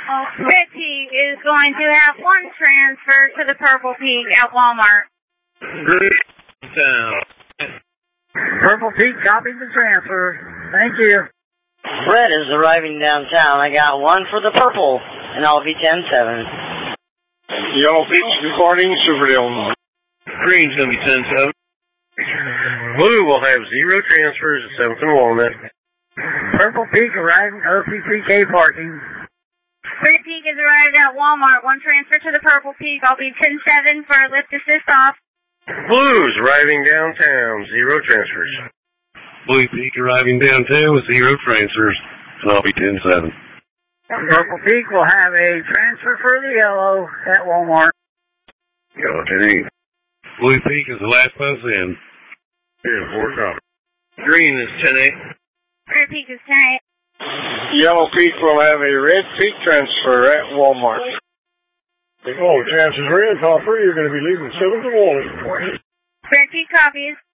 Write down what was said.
Red Peak is going to have one transfer to the Purple Peak at Walmart. Purple Peak copies the transfer. Thank you. Red is arriving downtown. I got one for the purple, and I'll be 10-7. Yellow Peak departing Silverdale. Green's going to be 10-7. Blue will have 0 transfers at 7th and Walnut. Purple Peak arriving OC3K parking. Red Peak has arrived at Walmart. One transfer to the Purple Peak. I'll be 10-7 for a lift assist off. Blue's arriving downtown. 0 transfers. Blue Peak arriving downtown with 0 transfers, and I'll be 10-7. Purple Peak will have a transfer for the yellow at Walmart. Yellow 10-8. Blue Peak is the last bus in. Here, 4 copy. Green is 10-8. Red Peak is 10-8. Yellow Peak will have a Red Peak transfer at Walmart. Oh, chances red, top 3, you're going to be leaving 7th and Walnut. Red Peak copies.